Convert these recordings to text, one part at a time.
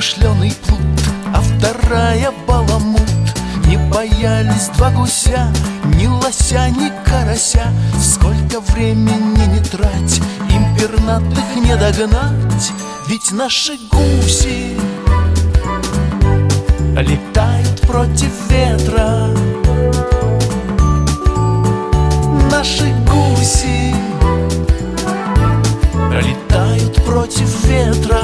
смышленый плут, а вторая баламут. Не боялись два гуся, ни лося, ни карася. Сколько времени не трать, им пернатых не догнать. Ведь наши гуси летают против ветра. Наши гуси летают против ветра.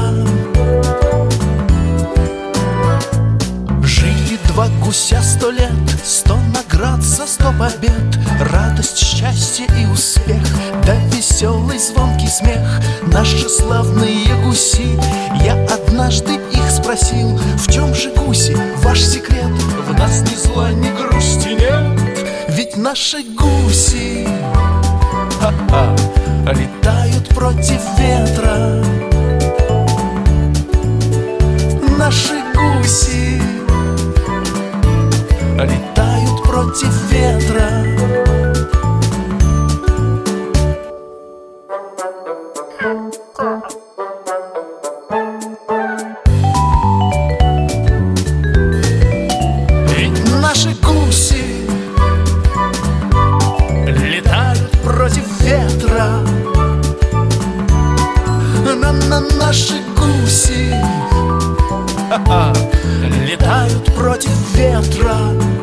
Жили два гуся 100 лет, 100 наград за 100 побед. Радость, счастье и успех, да веселый звонкий смех. Наши славные гуси, я однажды их спросил: в чем же, гуси, ваш секрет? В нас ни зла, ни грусти нет. Ведь наши гуси летают против ветра. Наши гуси летают против ветра. Ведь наши гуси летают против ветра. Наши гуси летают против ветра.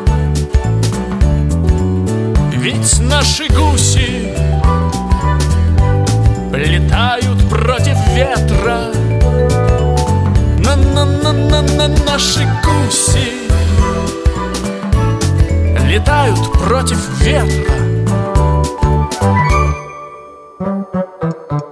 Ведь наши гуси летают против ветра. Наши гуси летают против ветра.